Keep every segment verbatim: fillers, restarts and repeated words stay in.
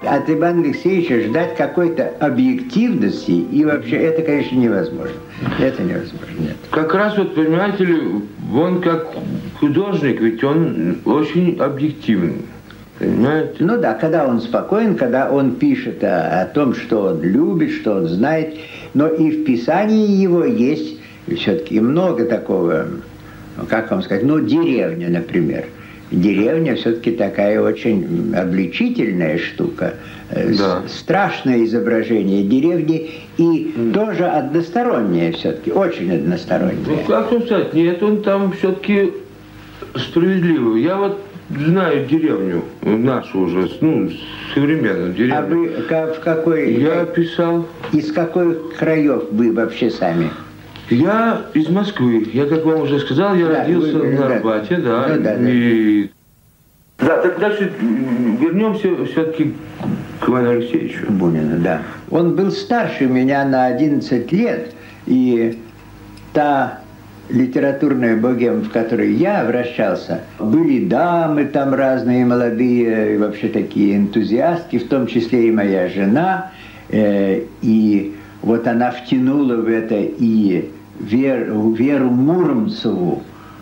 От Ивана Алексеевича ждать какой-то объективности, и вообще это, конечно, невозможно. Это невозможно, нет. Как раз вот, понимаете ли, он как художник, ведь он очень объективный. Понимаете? Ну да, когда он спокоен, когда он пишет о, о том, что он любит, что он знает, но и в писании его есть все-таки много такого, как вам сказать, ну, деревня, например. Деревня все-таки такая очень обличительная штука, да. Страшное изображение деревни и mm. тоже одностороннее все-таки, очень одностороннее. Ну, как вам сказать, нет, он там все-таки справедливый. Я вот знаю деревню, нашу уже, ну, современную деревню. А вы в какой... Я писал. Из каких краев вы вообще сами? Я из Москвы. Я, как вам уже сказал, я да, родился вы, на Арбате, да. Да, да, да. И... да, так дальше вернемся все-таки к Ивану Алексеевичу. Бунину, да. Он был старше меня на одиннадцать лет, и та литературная богема, в которой я вращался, были дамы там разные, молодые, и вообще такие энтузиастки, в том числе и моя жена, э, и вот она втянула в это и Веру, Веру Муромцеву,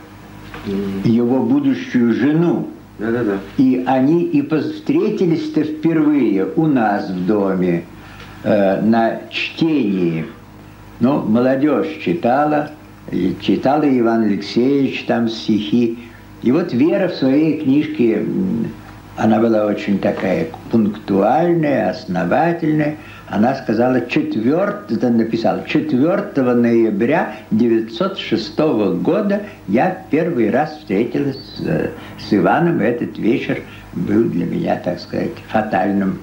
его будущую жену. Да-да-да. И они и встретились-то впервые у нас в доме э, на чтении. Ну, молодежь читала, и читала Иван Алексеевич там стихи. И вот Вера в своей книжке, она была очень такая пунктуальная, основательная. Она сказала, четвёртого, написала, четвёртого ноября девятьсот шестого года я первый раз встретилась с, с Иваном. Этот вечер был для меня, так сказать, фатальным.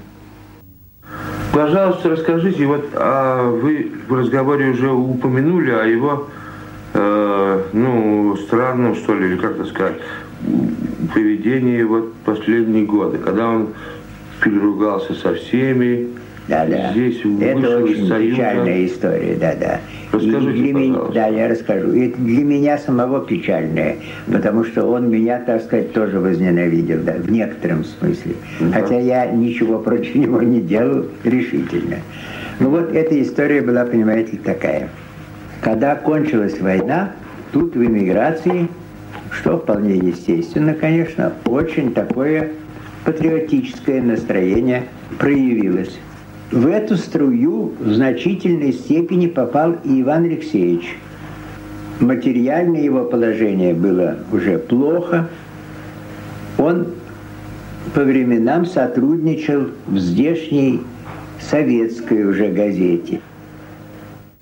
Пожалуйста, расскажите, вот а вы в разговоре уже упомянули о его, э, ну, странном, что ли, или как это сказать, поведении вот последние годы, когда он переругался со всеми. Да, да. Здесь это очень печальная история, да, да. Расскажите, и для меня, да, я расскажу. Это для меня самого печальное, потому что он меня, так сказать, тоже возненавидел, да, в некотором смысле. Uh-huh. Хотя я ничего против него не делал решительно. Ну вот эта история была, понимаете, такая. Когда кончилась война, тут в эмиграции, что вполне естественно, конечно, очень такое патриотическое настроение проявилось. В эту струю в значительной степени попал и Иван Алексеевич. Материальное его положение было уже плохо. Он по временам сотрудничал в здешней советской уже газете.